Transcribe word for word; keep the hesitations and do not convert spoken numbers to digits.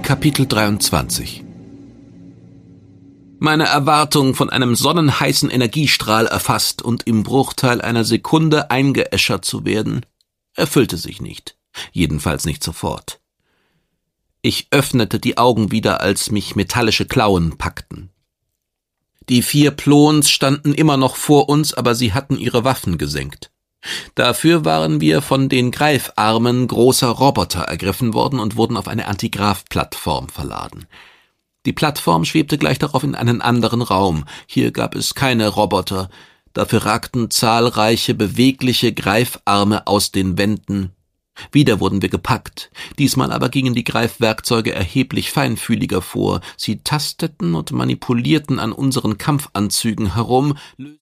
Kapitel dreiundzwanzig. Meine Erwartung, von einem sonnenheißen Energiestrahl erfasst und im Bruchteil einer Sekunde eingeäschert zu werden, erfüllte sich nicht, jedenfalls nicht sofort. Ich öffnete die Augen wieder, als mich metallische Klauen packten. Die vier Plons standen immer noch vor uns, aber sie hatten ihre Waffen gesenkt. Dafür waren wir von den Greifarmen großer Roboter ergriffen worden und wurden auf eine Antigraf-Plattform verladen. Die Plattform schwebte gleich darauf in einen anderen Raum. Hier gab es keine Roboter, dafür ragten zahlreiche bewegliche Greifarme aus den Wänden. Wieder wurden wir gepackt, diesmal aber gingen die Greifwerkzeuge erheblich feinfühliger vor. Sie tasteten und manipulierten an unseren Kampfanzügen herum,